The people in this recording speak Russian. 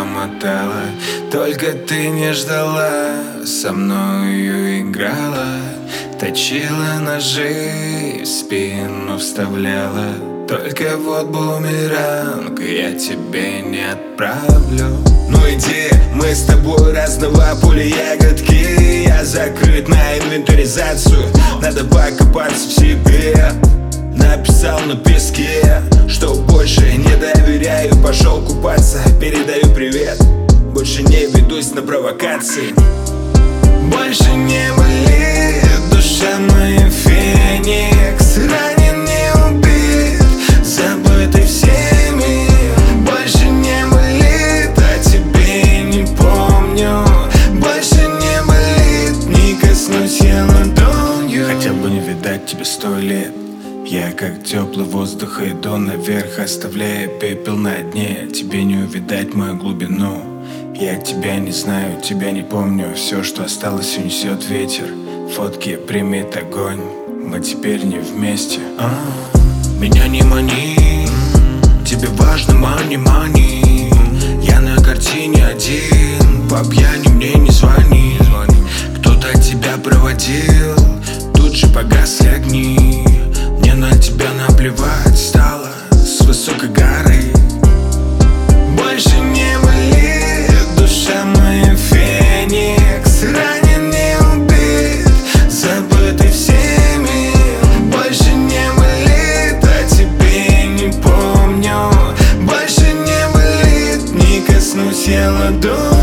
мотала. Только ты не ждала, со мною играла, точила ножи, в спину вставляла. Только вот бумеранг я тебе не отправлю. Ну иди, мы с тобой разного поля ягодки. Я закрыт на инвентаризацию, надо покопаться в себе. Написал на песке, что больше не доверяю. Пошел купаться, передаю привет. Больше не ведусь на провокации. Больше не болит душа моя, феникс. Ранен, не убит, забытый всеми. Больше не болит, а тебе не помню. Больше не болит, не коснусь я ладонью. Хотел бы не видать тебя 100 лет. Я как теплый воздух иду наверх, оставляя пепел на дне. Тебе не увидать мою глубину. Я тебя не знаю, тебя не помню. Все, что осталось, унесет ветер. Фотки примет огонь. Мы теперь не вместе. Меня не мани, тебе важно мани. Я на картине один, по пьяни мне не звони. Кто-то тебя проводил, тут же погасли огни. Мне на тебя наплевать стало с высокой горы. Больше не болит душа моя, феникс. Ранен, не убит, забытый всеми. Больше не болит, а тебе не помню. Больше не болит, не коснусь я ладонью.